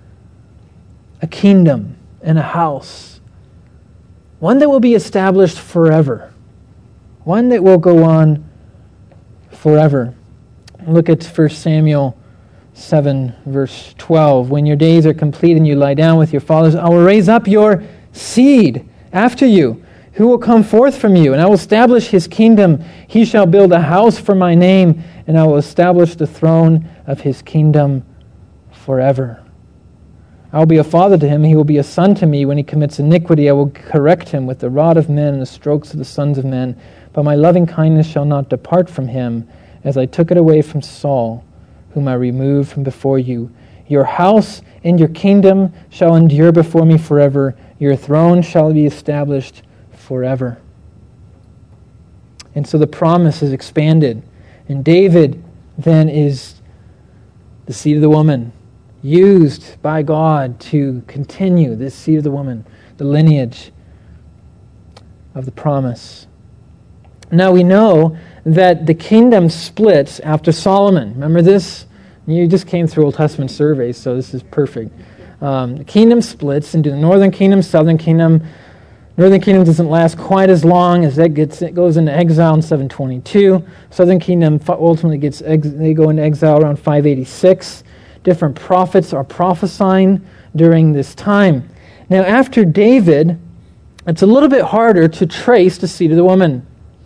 a kingdom and a house, one that will be established forever, one that will go on forever. Look at 1 Samuel 7, verse 12. When your days are complete and you lie down with your fathers, I will raise up your seed after you, who will come forth from you, and I will establish his kingdom. He shall build a house for my name, and I will establish the throne of his kingdom forever. I will be a father to him, and he will be a son to me. When he commits iniquity, I will correct him with the rod of men and the strokes of the sons of men. But my loving kindness shall not depart from him, as I took it away from Saul, whom I removed from before you. Your house and your kingdom shall endure before me forever. Your throne shall be established forever. And so the promise is expanded. And David then is the seed of the woman, used by God to continue this seed of the woman, the lineage of the promise. Now we know that the kingdom splits after Solomon. Remember this? You just came through Old Testament surveys, so this is perfect. The kingdom splits into the northern kingdom, southern kingdom. Northern kingdom doesn't last quite as long as it goes into exile in 722. Southern kingdom ultimately they go into exile around 586. Different prophets are prophesying during this time. Now, after David, it's a little bit harder to trace the seed of the woman.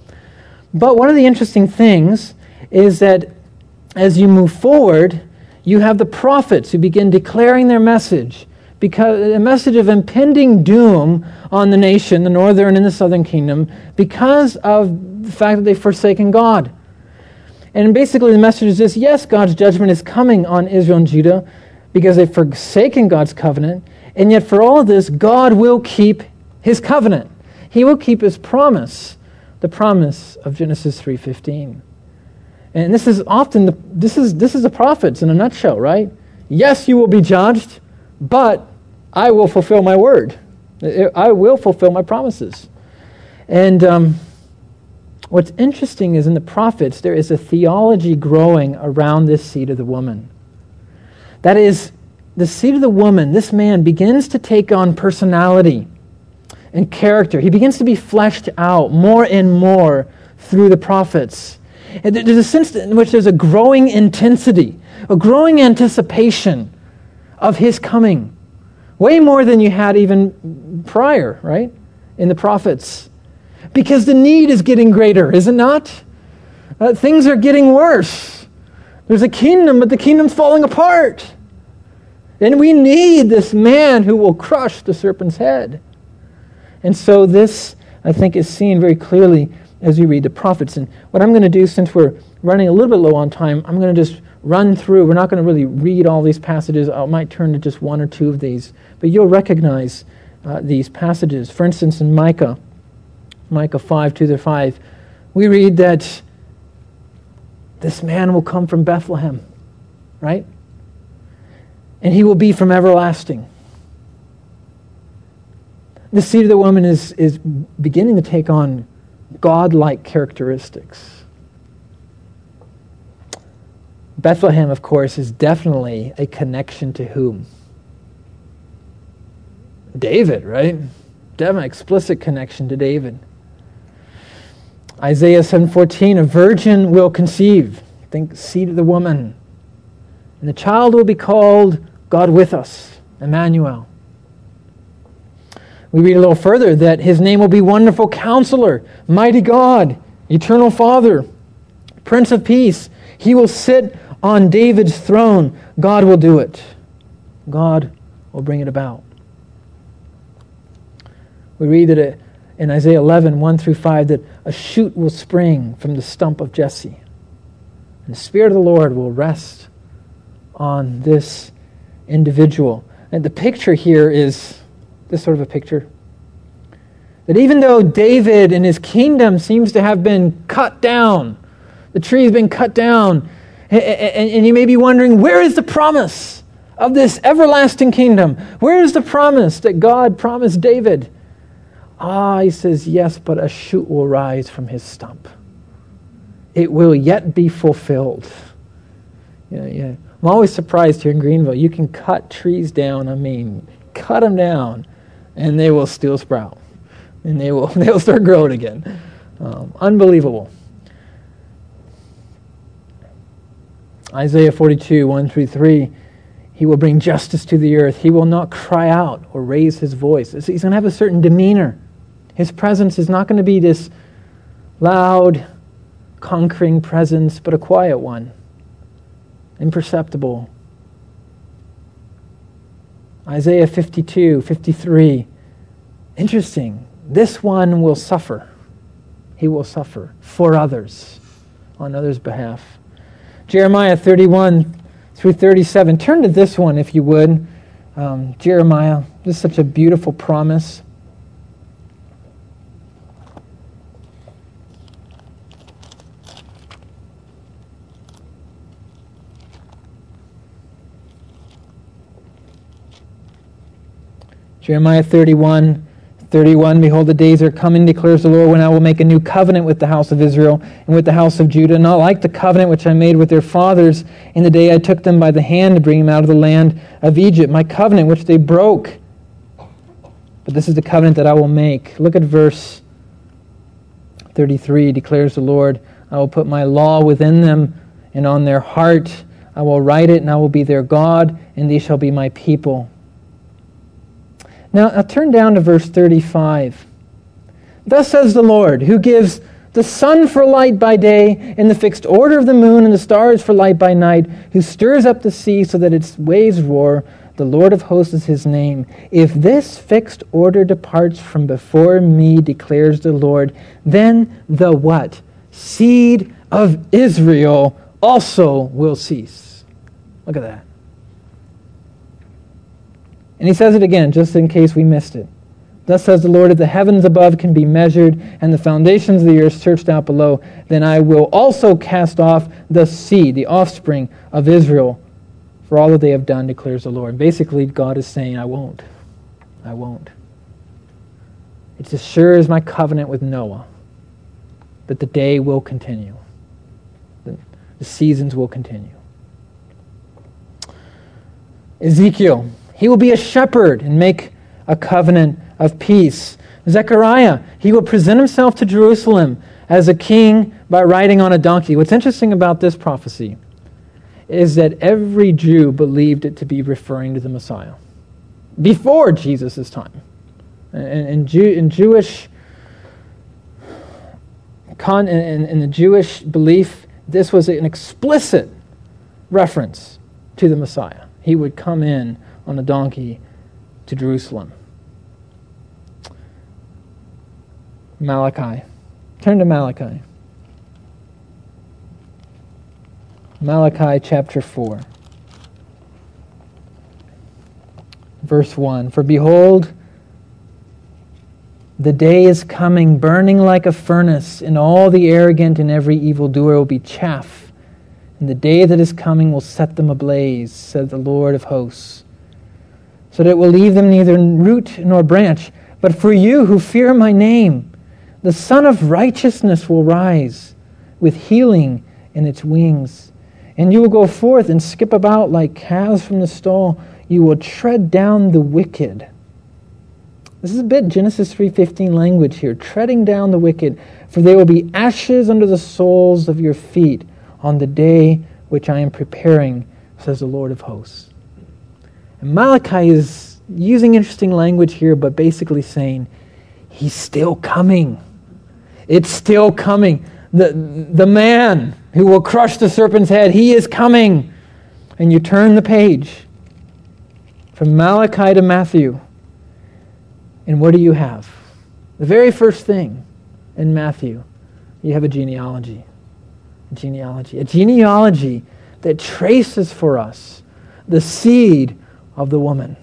But one of the interesting things is that as you move forward, you have the prophets who begin declaring their message, because a message of impending doom on the nation, the northern and the southern kingdom, because of the fact that they've forsaken God. And basically the message is this: yes, God's judgment is coming on Israel and Judah because they've forsaken God's covenant, and yet for all of this, God will keep his covenant. He will keep his promise, the promise of Genesis 3:15. And this is often this is the prophets in a nutshell, right? Yes, you will be judged, but I will fulfill my word. I will fulfill my promises. And what's interesting is in the prophets, there is a theology growing around this seed of the woman. That is, the seed of the woman, this man begins to take on personality and character. He begins to be fleshed out more and more through the prophets. And there's a sense in which there's a growing intensity, a growing anticipation of his coming. Way more than you had even prior, right? In the prophets. Because the need is getting greater, is it not? Things are getting worse. There's a kingdom, but the kingdom's falling apart. And we need this man who will crush the serpent's head. And so this, I think, is seen very clearly as we read the prophets. And what I'm going to do, since we're running a little bit low on time, I'm going to just run through. We're not going to really read all these passages. I might turn to just one or two of these. But you'll recognize these passages. For instance, in Micah 5, 2-5, we read that this man will come from Bethlehem, right? And he will be from everlasting. The seed of the woman is beginning to take on God-like characteristics. Bethlehem, of course, is definitely a connection to whom? David, right? Definitely explicit connection to David. Isaiah 7:14, a virgin will conceive. Think seed of the woman. And the child will be called God with us, Emmanuel. We read a little further that his name will be Wonderful Counselor, Mighty God, Eternal Father, Prince of Peace. He will sit on David's throne. God will do it. God will bring it about. We read that in Isaiah 11, 1-5, that a shoot will spring from the stump of Jesse. And the Spirit of the Lord will rest on this individual. And the picture here is this sort of a picture. That even though David and his kingdom seems to have been cut down, the tree has been cut down, And you may be wondering, where is the promise of this everlasting kingdom? Where is the promise that God promised David? He says, yes, but a shoot will rise from his stump. It will yet be fulfilled. Yeah. I'm always surprised here in Greenville. You can cut trees down. Cut them down, and they will still sprout, and they'll start growing again. Unbelievable. Isaiah 42, 1-3. He will bring justice to the earth. He will not cry out or raise his voice. He's going to have a certain demeanor. His presence is not going to be this loud, conquering presence, but a quiet one. Imperceptible. Isaiah 52, 53. Interesting. This one will suffer. He will suffer for others, on others' behalf. Jeremiah 31-37. Turn to this one if you would. Jeremiah. This is such a beautiful promise. Jeremiah 31:31. Behold, the days are coming, declares the Lord, when I will make a new covenant with the house of Israel and with the house of Judah, not like the covenant which I made with their fathers in the day I took them by the hand to bring them out of the land of Egypt, my covenant which they broke. But this is the covenant that I will make. Look at verse 33, declares the Lord, I will put my law within them and on their heart. I will write it, and I will be their God, and they shall be my people. Now, I'll turn down to verse 35. Thus says the Lord, who gives the sun for light by day, and the fixed order of the moon and the stars for light by night, who stirs up the sea so that its waves roar. The Lord of hosts is his name. If this fixed order departs from before me, declares the Lord, then the what? Seed of Israel also will cease. Look at that. And he says it again, just in case we missed it. Thus says the Lord, if the heavens above can be measured, and the foundations of the earth searched out below, then I will also cast off the seed, the offspring of Israel, for all that they have done, declares the Lord. Basically, God is saying, I won't. I won't. It's as sure as my covenant with Noah that the day will continue. The seasons will continue. Ezekiel, he will be a shepherd and make a covenant of peace. Zechariah, he will present himself to Jerusalem as a king by riding on a donkey. What's interesting about this prophecy is that every Jew believed it to be referring to the Messiah before Jesus' time. In the Jewish belief, this was an explicit reference to the Messiah. He would come in on a donkey to Jerusalem. Malachi. Turn to Malachi. Malachi chapter 4. Verse 1. For behold, the day is coming, burning like a furnace, and all the arrogant and every evildoer will be chaff. And the day that is coming will set them ablaze, said the Lord of hosts, so that it will leave them neither root nor branch. But for you who fear my name, the Son of Righteousness will rise with healing in its wings. And you will go forth and skip about like calves from the stall. You will tread down the wicked. This is a bit Genesis 3:15 language here. Treading down the wicked, for they will be ashes under the soles of your feet on the day which I am preparing, says the Lord of hosts. And Malachi is using interesting language here, but basically saying, he's still coming. It's still coming. The man who will crush the serpent's head, he is coming. And you turn the page from Malachi to Matthew, and what do you have? The very first thing in Matthew, you have a genealogy. A genealogy that traces for us the seed of the woman.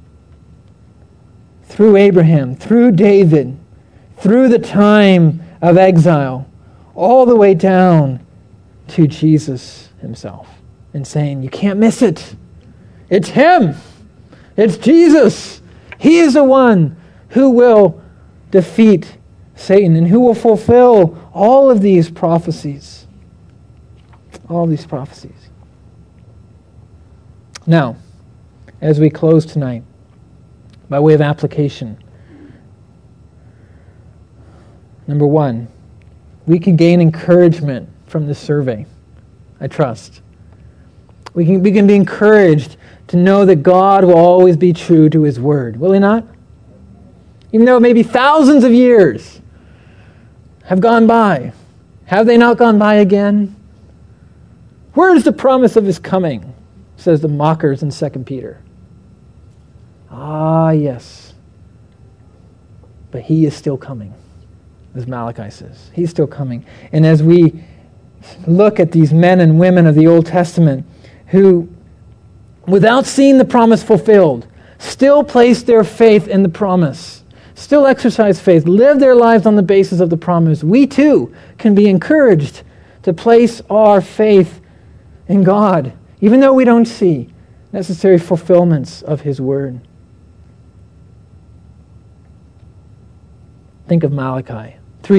Through Abraham, through David, through the time of exile, all the way down to Jesus. himself and saying, you can't miss it. It's him. It's Jesus. He is the one who will defeat Satan and who will fulfill all of these prophecies. All these prophecies. Now, as we close tonight, by way of application, number one, we can gain encouragement from this survey, I trust. We can be encouraged to know that God will always be true to his word. Will he not? Even though maybe thousands of years have gone by. Have they not gone by again? Where is the promise of his coming? Says the mockers in 2 Peter. Ah, yes. But he is still coming, as Malachi says. He's still coming. And as we look at these men and women of the Old Testament who, without seeing the promise fulfilled, still place their faith in the promise, still exercise faith, live their lives on the basis of the promise, we too can be encouraged to place our faith in God, even though we don't see necessary fulfillments of his word. Think of Malachi,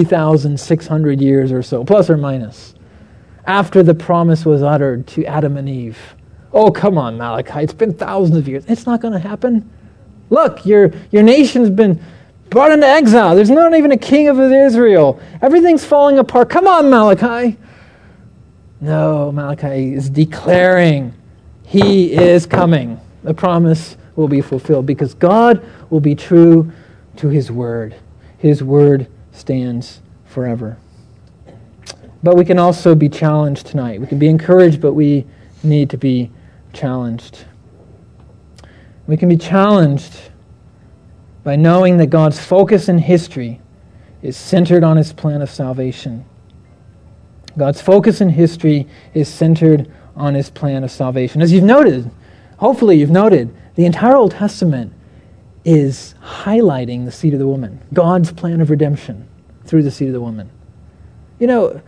3,600 years or so, plus or minus, after the promise was uttered to Adam and Eve. Oh, come on, Malachi, it's been thousands of years. It's not going to happen. Look, your nation's been brought into exile. There's not even a king of Israel. Everything's falling apart. Come on, Malachi. No, Malachi is declaring he is coming. The promise will be fulfilled because God will be true to his word. His word stands forever. But we can also be challenged tonight. We can be encouraged, but we need to be challenged. We can be challenged by knowing that God's focus in history is centered on his plan of salvation. God's focus in history is centered on his plan of salvation. As you've noted, hopefully you've noted, the entire Old Testament is highlighting the seed of the woman, God's plan of redemption through the seed of the woman. You know,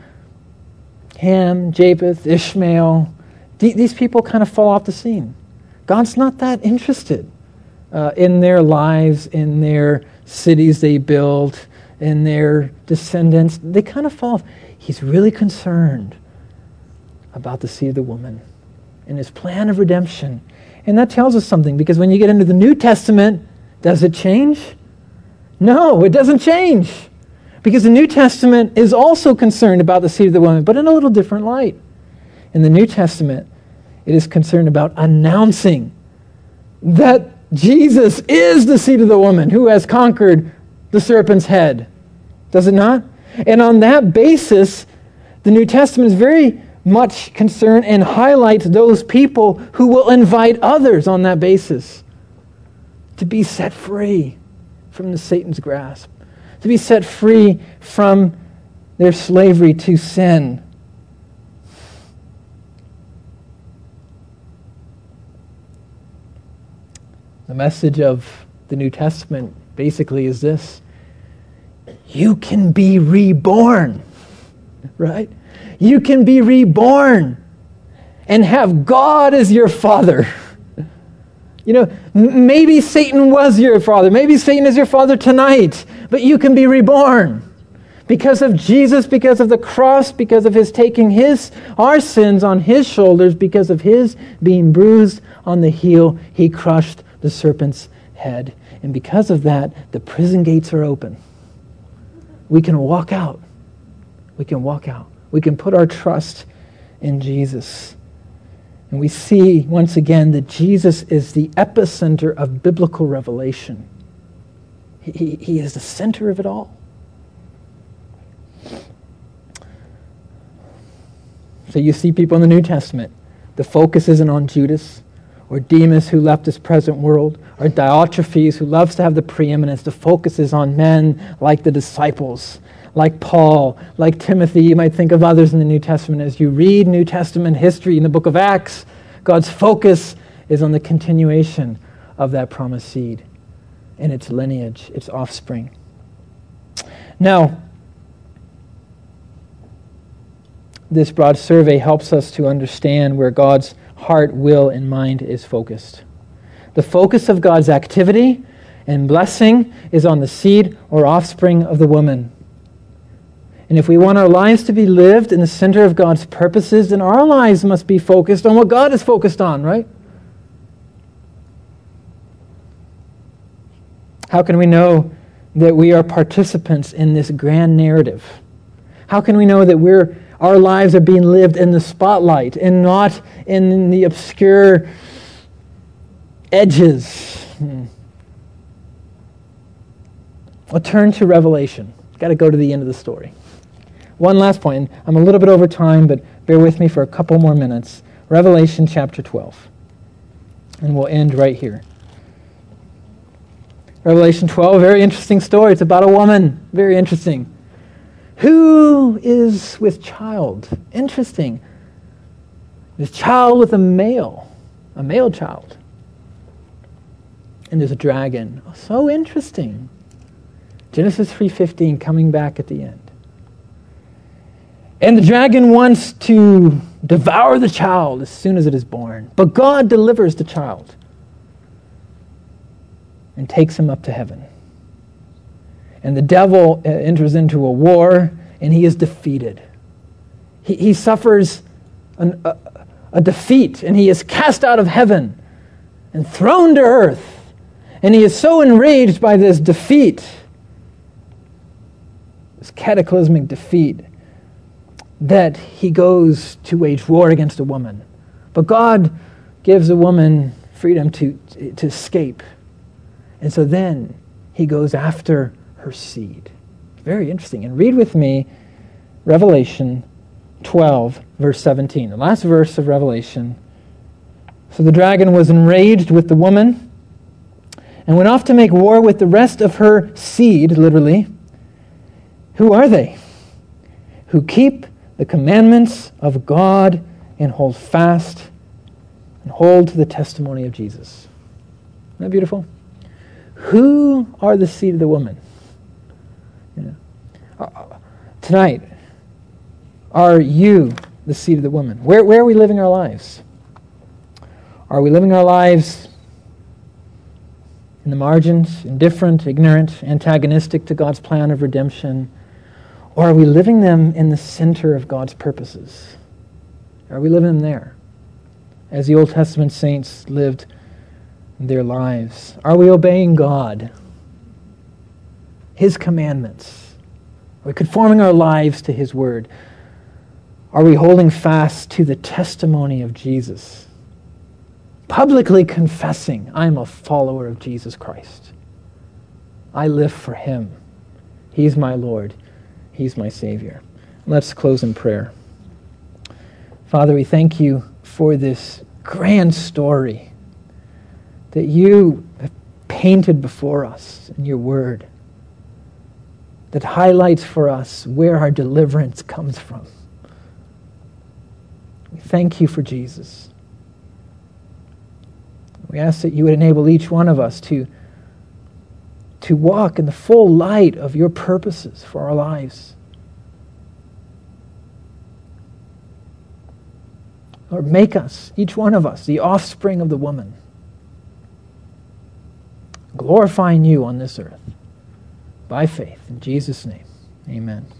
Ham, Japheth, Ishmael, these people kind of fall off the scene. God's not that interested in their lives, in their cities they built, in their descendants. They kind of fall off. He's really concerned about the seed of the woman and his plan of redemption. And that tells us something, because when you get into the New Testament, does it change? No, it doesn't change. Because the New Testament is also concerned about the seed of the woman, but in a little different light. In the New Testament, it is concerned about announcing that Jesus is the seed of the woman who has conquered the serpent's head. Does it not? And on that basis, the New Testament is very much concerned and highlights those people who will invite others on that basis to be set free from Satan's grasp, to be set free from their slavery to sin. The message of the New Testament basically is this: you can be reborn, right? You can be reborn and have God as your father. You know, maybe Satan was your father. Maybe Satan is your father tonight, but you can be reborn because of Jesus, because of the cross, because of his taking our sins on his shoulders, because of his being bruised on the heel. He crushed the serpent's head. And because of that, the prison gates are open. We can walk out. We can walk out. We can put our trust in Jesus. And we see, once again, that Jesus is the epicenter of biblical revelation. He is the center of it all. So you see people in the New Testament. The focus isn't on Judas or Demas, who left this present world, or Diotrephes, who loves to have the preeminence. The focus is on men like the disciples, like Paul, like Timothy. You might think of others in the New Testament. As you read New Testament history in the book of Acts, God's focus is on the continuation of that promised seed and its lineage, its offspring. Now, this broad survey helps us to understand where God's heart, will, and mind is focused. The focus of God's activity and blessing is on the seed or offspring of the woman. And if we want our lives to be lived in the center of God's purposes, then our lives must be focused on what God is focused on, right? How can we know that we are participants in this grand narrative? How can we know that our lives are being lived in the spotlight and not in the obscure edges? Well, turn to Revelation. Got to go to the end of the story. One last point. I'm a little bit over time, but bear with me for a couple more minutes. Revelation chapter 12. And we'll end right here. Revelation 12, very interesting story. It's about a woman. Very interesting. Who is with child? Interesting. There's a child with a male child. And there's a dragon. So interesting. Genesis 3:15 coming back at the end. And the dragon wants to devour the child as soon as it is born. But God delivers the child and takes him up to heaven. And the devil enters into a war, and he is defeated. He suffers a defeat, and he is cast out of heaven and thrown to earth. And he is so enraged by this defeat, this cataclysmic defeat, that he goes to wage war against a woman. But God gives the woman freedom to escape. And so then he goes after her seed. Very interesting. And read with me Revelation 12, verse 17. The last verse of Revelation. So the dragon was enraged with the woman and went off to make war with the rest of her seed, literally. Who are they? Who keep the commandments of God and hold fast and hold to the testimony of Jesus. Isn't that beautiful? Who are the seed of the woman? Tonight, are you the seed of the woman? Where are we living our lives? Are we living our lives in the margins, indifferent, ignorant, antagonistic to God's plan of redemption? Or are we living them in the center of God's purposes? Are we living them there, as the Old Testament saints lived their lives? Are we obeying God, His commandments? Are we conforming our lives to His word? Are we holding fast to the testimony of Jesus? Publicly confessing, I'm a follower of Jesus Christ. I live for Him. He's my Lord. He's my Savior. Let's close in prayer. Father, we thank you for this grand story that you have painted before us in your word that highlights for us where our deliverance comes from. We thank you for Jesus. We ask that you would enable each one of us to walk in the full light of your purposes for our lives. Lord, make us, each one of us, the offspring of the woman, glorifying you on this earth by faith. In Jesus' name, amen.